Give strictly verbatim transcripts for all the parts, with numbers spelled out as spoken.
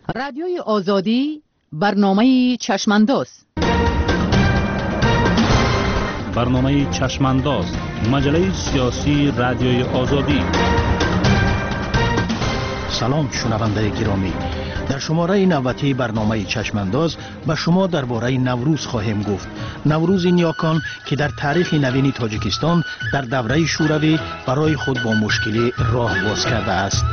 رادیوی آزادی برنامه چشمانداز. برنامه چشمانداز، مجله سیاسی رادیوی آزادی. سلام شنونده گرامی، در شماره نوبتی برنامه چشمانداز به شما درباره نوروز خواهیم گفت. نوروز نیاکان که در تاریخ نوین تاجیکستان در دوره شوروی برای خود با مشکلی راه باز کرده است.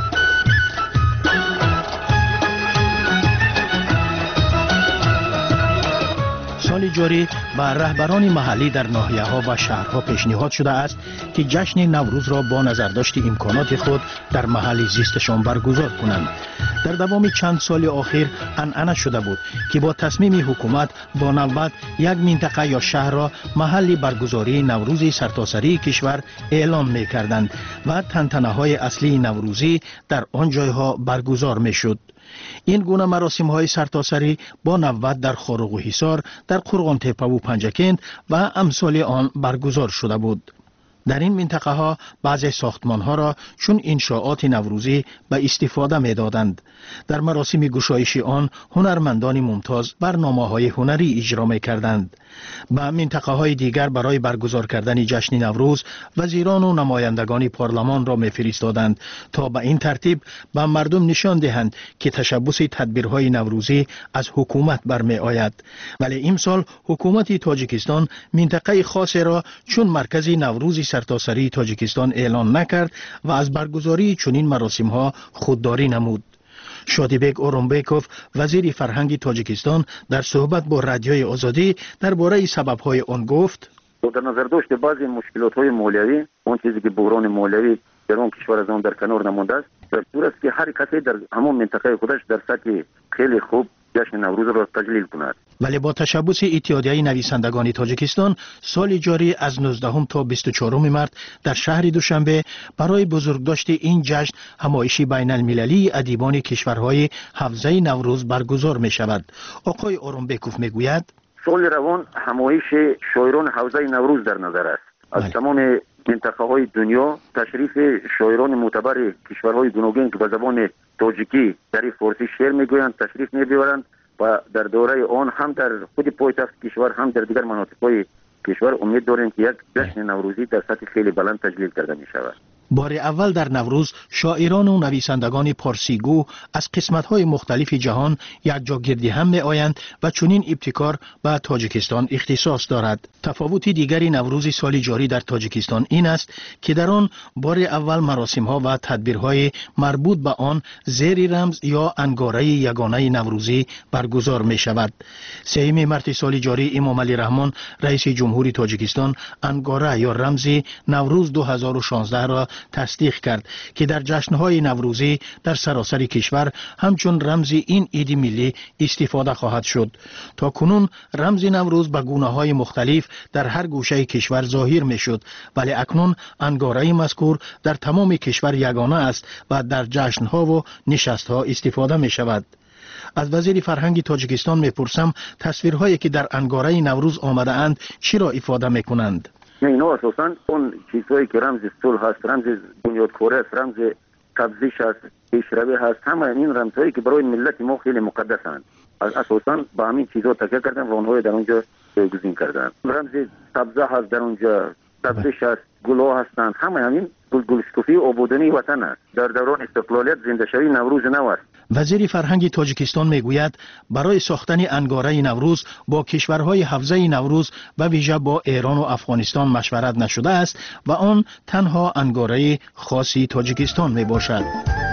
سال جاری به رهبران محلی در ناحیه‌ها و شهرها پیشنهاد شده است که جشن نوروز را با نظرداشت امکانات خود در محل زیستشان برگزار کنند. در دوام چند سال اخیر عنعنه شده بود که با تصمیم حکومت با نوبت یک منطقه یا شهر را محل برگزاری نوروز سرتاسری کشور اعلام می‌کردند و تنتنه‌های اصلی نوروزی در آن جایها برگزار می‌شد. این گونه مراسم های سرتاسری با نوبت در خارق و حصار، در قرغان تپه و پنجکند و امثال آن برگزار شده بود. در این منطقه ها بعضی ساختمان ها را چون انشاءات نوروزی به استفاده می دادند. در مراسم گشایشی آن هنرمندان ممتاز برنامه های هنری اجرا می کردند. به منطقه های دیگر برای برگزار کردن جشن نوروز وزیران و نمایندگان پارلمان را می فرستادند تا به این ترتیب به مردم نشان دهند که تشبث تدبیرهای نوروزی از حکومت برمی آید. ولی امسال حکومت تاجیکستان منطقه خاصی را چون مرکز نوروز سرتاسری تاجیکستان اعلان نکرد و از برگزاری چنین مراسم ها خودداری نمود. شادیبک اورونبیکوف وزیر فرهنگ تاجیکستان در صحبت با رادیوی آزادی درباره سبب‌های آن گفت: در نظر داشت بعضی مشکلات‌های مالیوی، اون چیزی که بحران مالیوی در اون کشور از آن در کنار نمونده است، در صورت که هر کسی در همون منطقه خودش در سطح خیلی خوب جشن نوروز را تجلیل کند. ولی با تشبث اتحادیه نویسندگان تاجیکستان سال جاری از نوزدهم تا بیست و چهارم مارس در شهر دوشنبه برای بزرگداشت این جشن همایشی بین المللی ادیبان کشورهای حوزه نوروز برگزار می شود. آقای اورونبیکوف می گوید سال روان همایش شاعران حوزه نوروز در نظر است. از تمام منطقه های دنیا تشریف شاعران معتبر کشورهای گوناگون که به زبان تاجیکی در فارسی شعر میگویند تشریف میبرند و در دوره آن هم در خود پایتخت کشور هم در دیگر مناطق کشور امید داریم که یک جشن نوروزی در سطح خیلی بلند تجلیل کرده می شود. بار اول در نوروز شاعران و نویسندگان پارسیگو از قسمت‌های مختلف جهان یکجا گردی هم می آیند و چنین ابتکار به تاجیکستان اختصاص دارد. تفاوت دیگری نوروز سال جاری در تاجیکستان این است که در آن بار اول مراسم‌ها و تدبیرهای مربوط به آن زیر رمز یا انگاره یگانه نوروزی برگزار می شود. سوم مارس سال جاری امام علی رحمان رئیس جمهوری تاجیکستان انگاره یا رمز نوروز دو هزار و شانزده را تصدیق کرد که در جشن‌های نوروزی در سراسر کشور همچون رمز این عید ملی استفاده خواهد شد. تا کنون رمز نوروز به گونه‌های مختلف در هر گوشه کشور ظاهر می‌شد، ولی اکنون انگاره مذکور در تمام کشور یگانه است و در جشن‌ها و نشست‌ها استفاده می‌شود. از وزیر فرهنگ تاجیکستان می‌پرسم تصویرهایی که در انگاره نوروز آمده اند چی را افاده می‌کنند؟ نه اینا اساساً اون چیزهایی که رمز صلح هست، رمز بنیادکاری است، رمز تبذیش است، پیشروی هست، همه این رمزهایی که برای ملت ما خیلی مقدسند. از اساساً با همین چیزها تکیه کردن و اونها در اونجا جایگزین کردن. رمز تبذیح هست در اونجا، تبذیش هست، گلها هستند، همه همین گلگلشکوفی آبادانی وطن است. در دوران استقلالیت زنده شوی نوروز نو است. وزیر فرهنگ تاجیکستان میگوید برای ساختن انگاره نوروز با کشورهای حوزه نوروز و ویژه با ایران و افغانستان مشورت نشده است و آن تنها انگاره خاصی تاجیکستان می باشد.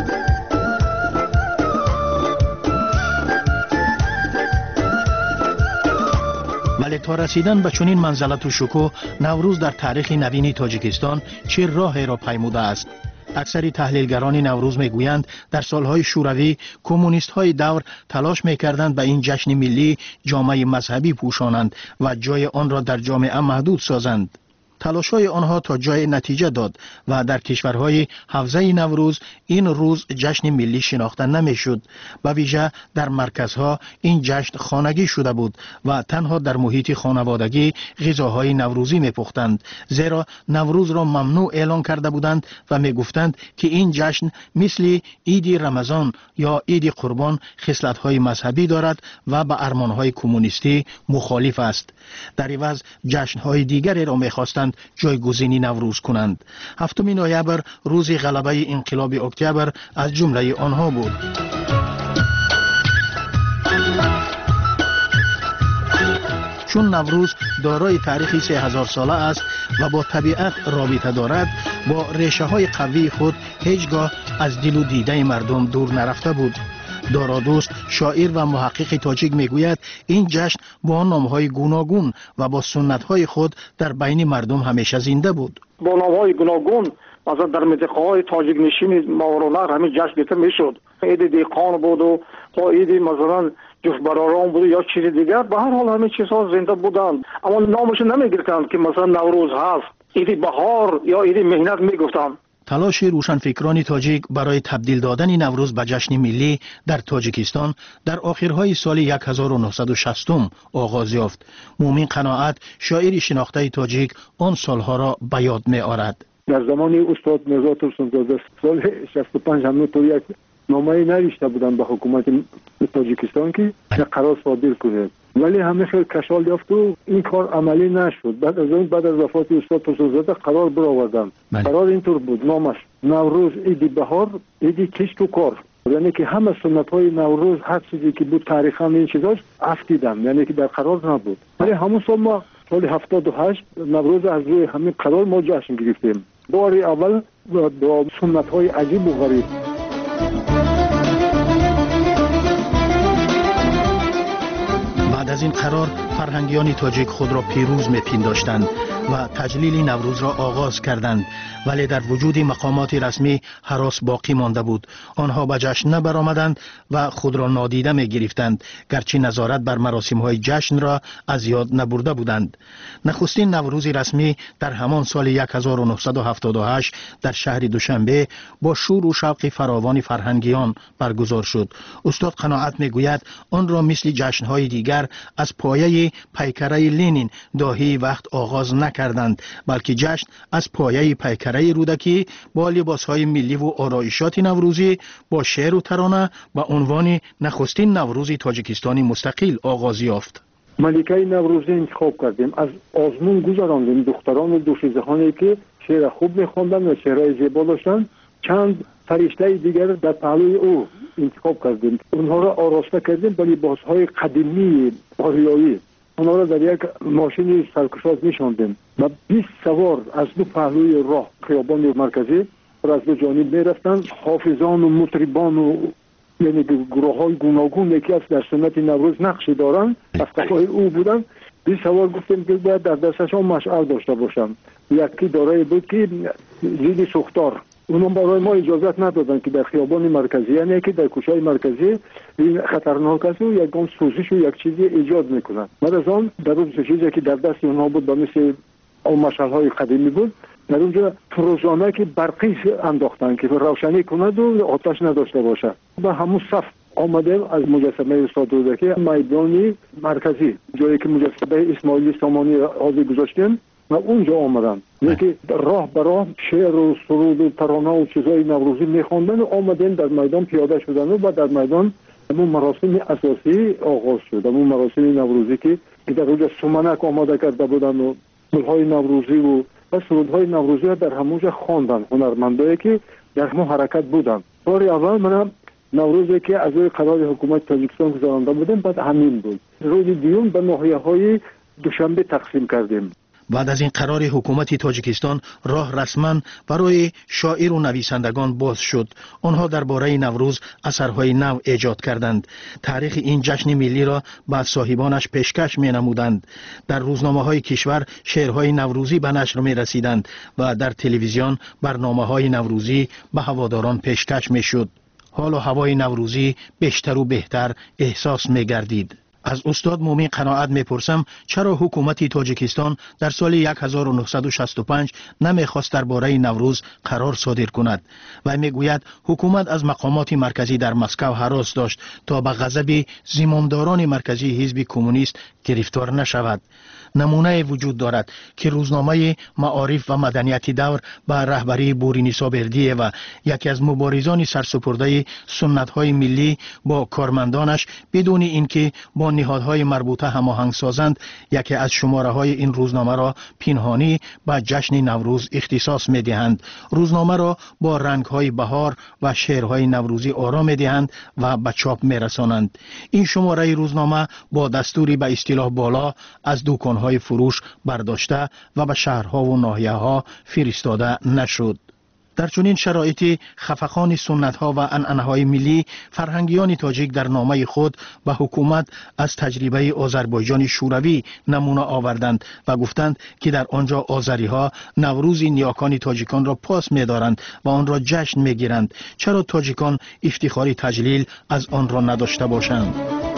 ولی تا رسیدن به چنین منزلت و شکوه نوروز در تاریخ نوین تاجیکستان چه راهی را پیموده است؟ اکثر تحلیلگران نوروز میگویند در سالهای شوروی کمونیست های دور تلاش میکردند به این جشن ملی جامعه مذهبی پوشانند و جای آن را در جامعه محدود سازند. تلاش‌های آنها تا جای نتیجه داد و در کشورهای حوزه نوروز این روز جشن ملی شناخته نمی‌شد. به ویژه در مرکزها این جشن خانگی شده بود و تنها در محیط خانوادگی غذاهای نوروزی می‌پختند، زیرا نوروز را ممنوع اعلان کرده بودند و می‌گفتند که این جشن مثل عید رمضان یا عید قربان خصلت‌های مذهبی دارد و با ارمان‌های کمونیستی مخالف است. در عوض جشن‌های دیگری را می‌خواستند جایگزینی نوروز کنند. هفتم نوامبر روز غلبه انقلاب اکتبر از جمله آنها بود. چون نوروز دارای تاریخی سه هزار ساله است و با طبیعت رابطه دارد، با ریشه های قوی خود هیچگاه از دل و دیده مردم دور نرفته بود. دارادوست شاعر و محقق تاجیک میگوید این جشن با نامهای گوناگون و با سنت‌های خود در بین مردم همیشه زنده بود. با نامهای گوناگون مثلا در منطقه‌های تاجیک نشین ماورانهر همین جشن گرفته میشد. عید دیقان بود و عید مثلا جفت براران بود یا چیز دیگر، به هر حال همه چیزها زنده بودند، اما نامش نمیگرفتند که مثلا نوروز هست، عید بهار یا عید مهنت میگفتند. تلاش روشنفکران تاجیک برای تبدیل دادن نوروز به جشن ملی در تاجیکستان در آخرهای سال هزار و نهصد و شصت آغاز یافت. مومن قناعت شاعر شناخته تاجیک آن سالها را به یاد می آورد. در زمان استاد میرزا ترسونزاده سال شصت و پنج هم تو یک نامه نوشته بودن به حکومت تاجیکستان که قرار صادر کنه، ولی همه خیلی کشال یافت و این کار عملی نشد. بعد از اون بعد از وفات استاد ترسونزاده قرار برآوردن. قرار اینطور بود، نامش نوروز عید بهار عید کشت و کار، یعنی که همه سنت های نوروز هر چیزی که بود تاریخا این چیزاش افتیدن، یعنی که در قرار نبود. ولی همون سال ما سال هفتاد و هشت نوروز از روی همین قرار ما جشن گرفتیم، بار اول با سنت های عجیب و غریب. بعد از این قرار فرهنگیان تاجیک خود را پیروز می‌پنداشتند و تجلیل نوروز را آغاز کردند، ولی در وجود مقامات رسمی هراس باقی مانده بود. آنها به جشن نبرآمدند و خود را نادیده می‌گرفتند، گرچه نظارت بر مراسم‌های جشن را از یاد نبرده بودند. نخستین نوروز رسمی در همان سال هزار و نهصد و هفتاد و هشت در شهر دوشنبه با شور و شوق فراوان فرهنگیان برگزار شد. استاد قناعت می‌گوید آن را مثل جشن‌های دیگر از پایه پیکره لنین داهی وقت آغاز نکردند، بلکه جشن از پایه پیکره رودکی با لباسهای ملی و آرایشات نوروزی با شعر و ترانه با عنوان نخستین نوروز تاجیکستانی مستقل آغاز یافت. ملکه نوروزی انتخاب کردیم، از آزمون گذراندیم دختران و دوشیزهانی که شعر خوب می‌خواندند و شعرهای زیبا داشتند. چند فرشته دیگر در پهلوی او انتخاب کردیم، اونها را آراسته کردیم با لباسهای قدیمی آریایی. اونها را در یک ماشین سرکشاز می‌شاندیم و بیست سوار از دو پهلوی راه خیابان مرکزی را از دو جانب می‌رفتند. حافظان و مطربان و یعنی گروه‌های گوناگون که از در سنت نوروز نقشی دارند از قفای او بودند. بیست سوار گفتیم که باید در دستشان مشعل داشته باشند. یکی دارای بود که زیدی سوختار، اونها برای ما اجازت ندادن که در خیابان مرکزی، یعنی که در کوچه‌های مرکزی این خطرناک است و یک گام سوزش و یک چیزی ایجاد میکنن. بعد از آن در اون چیزی که در دست اونها بود با مثل اون مشعل‌های قدیمی بود، در اونجا فروزانه که برقی انداختن که روشنی کند و آتش نداشته باشه. و همون صف آمدیم از مجسمه استاد رودکی میدان مرکزی، جایی که مجسمه اسماعیل سامانی حاضر گذاشتیم و اونجا آمدن، یکی راه براه شعر و سرود و ترانه و چیزای نوروزی میخواندن و آمدن در میدان پیاده شدن و بعد در میدان همون مراسم اساسی آغاز شد، همون مراسم نوروزی که در اونجا سمنک آماده کرده بودن و گلهای نوروزی و و سرودهای نوروزی ها در همونجا خواندن هنرمندایی که در همون حرکت بودن. بار اول من نوروزی که از روی قرار حکومت تاجیکستان گذرانده بودیم بعد همین بود. روز دیوم به ناحیه‌های دوشنبه تقسیم کردیم. بعد از این قرار حکومت تاجیکستان راه رسما برای شاعر و نویسندگان باز شد. آنها درباره نوروز اثرهای نو ایجاد کردند. تاریخ این جشن ملی را به صاحبانش پیشکش می نمودند. در روزنامه‌های کشور شعرهای نوروزی به نشر می رسیدند و در تلویزیون برنامه‌های نوروزی به هواداران پیشکش می شد. حال و هوای نوروزی بیشتر و بهتر احساس می گردید. از استاد مومین قناعت میپرسم چرا حکومت تاجیکستان در سال هزار و نهصد و شصت و پنج نمیخواست درباره نوروز قرار صادر کند و میگوید حکومت از مقامات مرکزی در مسکو هراس داشت تا به غضب زمامداران مرکزی حزب کمونیست گرفتار نشود. نمونه وجود دارد که روزنامه معارف و مدنیت دور به رهبری بورینیسا بردیه و یکی از مبارزان سرسپرده سنت های ملی با کارمندانش بدون اینکه با نهادهای مربوطه هماهنگ سازند یکی از شماره های این روزنامه را پنهانی به جشن نوروز اختصاص می دهند. روزنامه را با رنگ های بهار و شعرهای نوروزی آرا می دهند و به چاپ می رسانند. این شماره روزنامه با دستوری به اصطلاح بالا از دکان های فروش برداشته و به شهرها و ناحیه ها فرستاده نشد. در چنین شرایطی خفقان سنت ها و عنعنه های ملی فرهنگیان تاجیک در نامه خود به حکومت از تجربه آذربایجان شوروی نمونه آوردند و گفتند که در آنجا آذری ها نوروز نیاکان تاجیکان را پاس می دارند و آن را جشن می گیرند. چرا تاجیکان افتخاری تجلیل از آن را نداشته باشند؟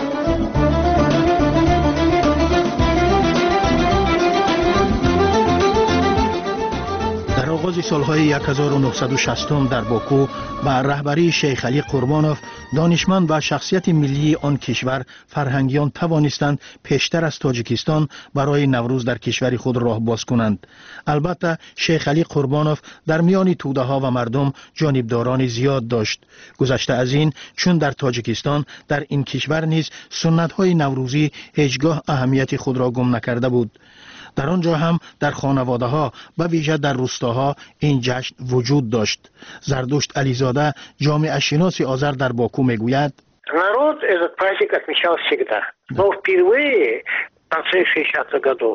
در آغاز سالهای هزار و نهصد و شصت در باکو با رهبری شیخ علی قربانوف دانشمند و شخصیت ملی آن کشور فرهنگیان توانستند پیشتر از تاجیکستان برای نوروز در کشور خود راه باز کنند. البته شیخ علی قربانوف در میان توده ها و مردم جانبداران زیاد داشت. گذشته از این چون در تاجیکستان در این کشور نیز سنت های نوروزی هیچگاه اهمیت خود را گم نکرده بود. در آنجا هم در خانواده ها و ویژه در روستاها این جشن وجود داشت. زردشت علیزاده جامعه شناس آذر در باکو میگوید народ этот праздник отмечал всегда, но впервые в конце шестидесятых годов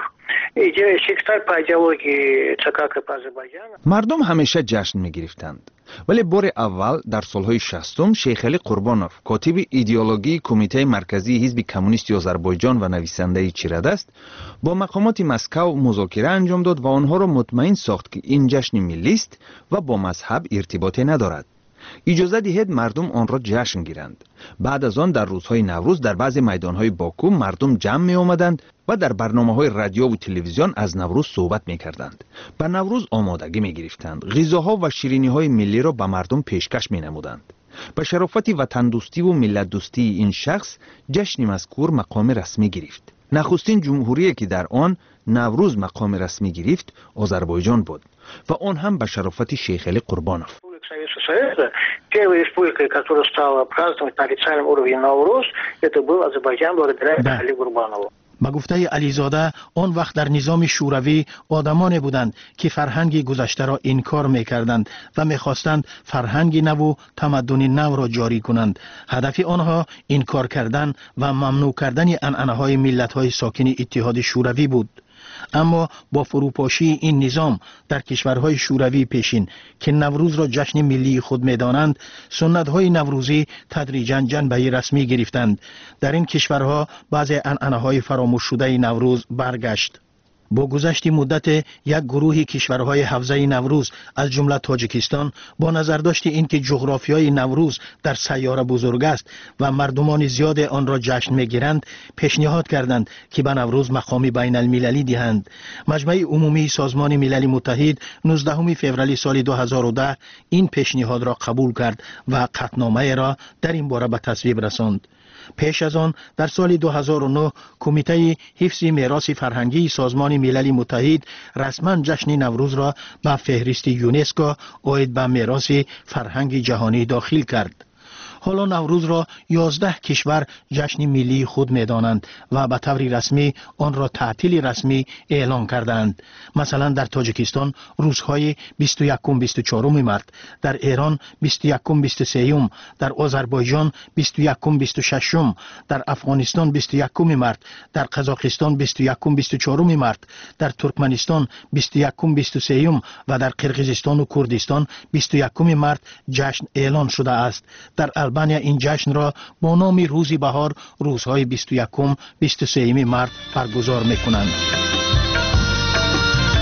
شکستر په ایدئولوژی څخه په آذربایجان مردم همیشه جشن می‌گرفتند، ولی بار اول در سالهای شصتم شیخ علی قربانوف کاتب ایدئولوژی کمیته مرکزی حزب کمونیست آذربایجان و نویسنده چیردست با مقامات مسکو مذاکره انجام داد و آنها را مطمئن ساخت که این جشن ملی است و با مذهب ارتباطی ندارد. اجازه دهید مردم آن را جشن گیرند. بعد از آن در روزهای نوروز در بعض میدانهای باکو مردم جمع می آمدند و در برنامه‌های رادیو و تلویزیون از نوروز صحبت می‌کردند. به نوروز آمادگی می‌گرفتند. غذاها و شیرینی‌های ملی را به مردم پیشکش می‌نمودند. به شرافت وطن دوستی و ملت دوستی این شخص جشن مذکور مقام رسمی گرفت. نخستین جمهوری که در آن نوروز مقام رسمی گرفت آذربایجان بود و آن هم به شرافت شیخ علی قربانوف. Союза, первая республика, которая стала праздновать на официальном уровне Наурuz, это был Азербайджан благодаря Али Гурбанову. با گفته علیزاده آن وقت در نظام شوروی آدمانی بودند که فرهنگ گذشته را انکار می‌کردند و می‌خواستند فرهنگ نو و تمدن نو را جاری کنند. هدف آنها انکار کردن و ممنوع کردن عنعنه‌های ملت‌های ساکن اتحاد شوروی بود. اما با فروپاشی این نظام در کشورهای شوروی پیشین که نوروز را جشن ملی خود می‌دانند، سنت‌های نوروزی تدریجاً جنبه رسمی گرفتند. در این کشورها بعضی عنعنه‌های فراموش شده نوروز برگشت. با گذشت مدت یک گروه کشورهای حوزه نوروز از جمله تاجیکستان با نظر داشت اینکه جغرافیای نوروز در سیاره بزرگ است و مردمان زیاد آن را جشن می‌گیرند، پیشنهاد کردند که به نوروز مقامی بین المللی دهند. مجمع عمومی سازمان ملل متحد نوزدهم فوریه سال دو هزار و ده این پیشنهاد را قبول کرد و قطعنامه را در این باره به تصویب رساند. پیش از آن در سال دو هزار و نه کمیته حفظ میراث فرهنگی سازمان ملل متحد رسما جشن نوروز را به فهرست یونسکو عاید به میراث فرهنگ جهانی داخل کرد. حالا نوروز را یازده کشور جشن ملی خود می‌دانند و به طور رسمی آن را تعطیل رسمی اعلام کردند. مثلا در تاجیکستان روزهای بیست و یکم و بیست و چهارم مارت، در ایران بیست و یکم و بیست و سوم، در آذربایجان بیست و یکم و بیست و ششم، در افغانستان بیست و یکم مارت، در قزاقستان بیست و یکم و بیست و چهارم مارت، در ترکمنستان بیست و یکم و بیست و سوم و در قرقیزستان و کردستان بیست و یکم مارت جشن اعلان شده است. در البانیا این جشن را با نام روزی بهار روزهای بیست و یکم و بیست و سوم مارت برگزار می‌کنند.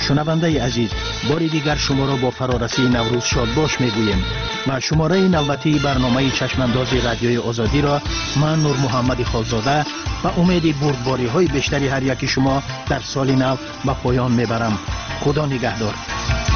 شنونده عزیز، باری دیگر شما را با فرارسی نوروز شاد باش میگوییم و شماره نوبتی برنامه چشمانداز رادیوی آزادی را من نور محمد خالزاده و امید بردباری های بیشتری هر یکی شما در سال نو به پایان میبرم. خدا نگهدار.